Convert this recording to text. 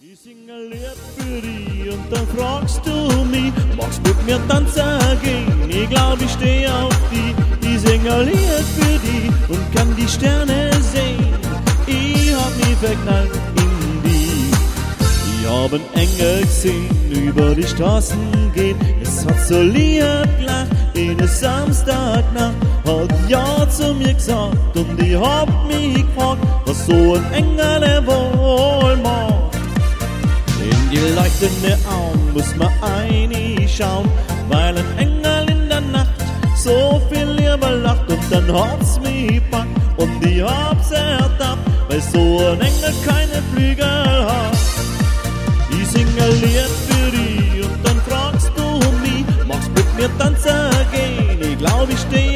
Ich singe ein Lied für dich und dann fragst du mich, magst mit mir tanzen gehen? Ich glaub, ich steh auf dich. Ich singe ein Lied für dich und kann die Sterne sehen. Ich hab mich verknallt in dich. Ich hab einen Engel gesehen, über die Straßen gehen. Es hat so Lied gelacht in der Samstagnacht. Hat ja zu mir gesagt und ich hab mich gefragt, was so ein Engel der wohl macht. In die leuchtende Augen muss man reinschauen, weil ein Engel in der Nacht so viel Liebe lacht. Und dann hat's mich gepackt und ich hab's ertappt, weil so ein Engel keine Flügel hat. Ich sing ein Lied für dich und dann fragst du mich, magst mit mir tanzen gehen? Ich glaub, ich steh